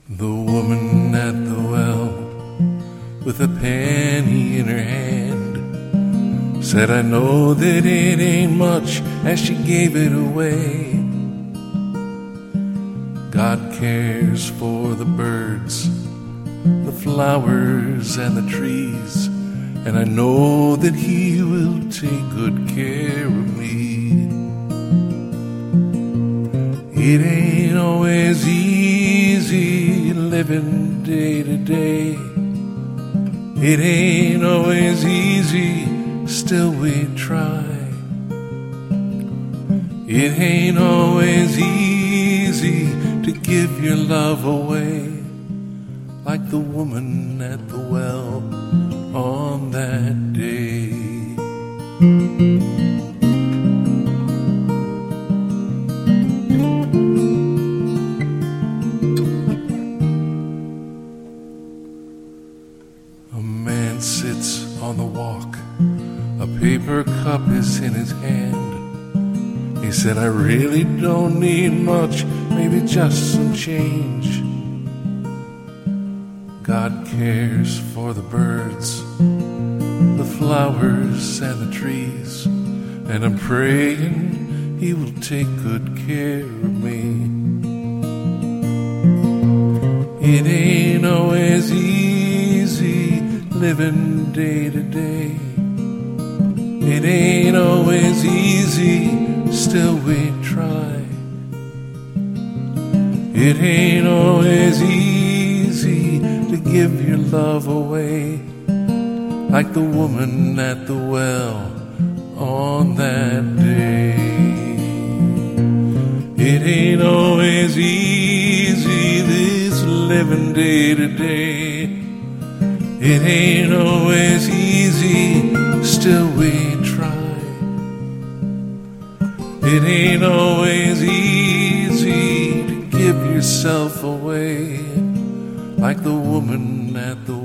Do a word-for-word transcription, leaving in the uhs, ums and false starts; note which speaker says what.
Speaker 1: The woman at the well, with a penny in her hand, said, I know that it ain't much, as she gave it away. God cares for the birds, the flowers and the trees, and I know that He will take good care of me. It ain't always easy living day to day. It ain't always easy, still we try. It ain't always easy to give your love away, like the woman at the well on that day. A man sits on the walk, a paper cup is in his hand. He said, I really don't need much, maybe just some change. God cares for the birds, the flowers and the trees, and I'm praying He will take good care of me. It ain't always easy living day to day. It ain't always easy, still we try. It ain't always easy to give your love away, like the woman at the well on that day. It ain't always easy, this living day to day. It ain't always easy, still we try. It ain't always easy to give yourself away, like the woman at the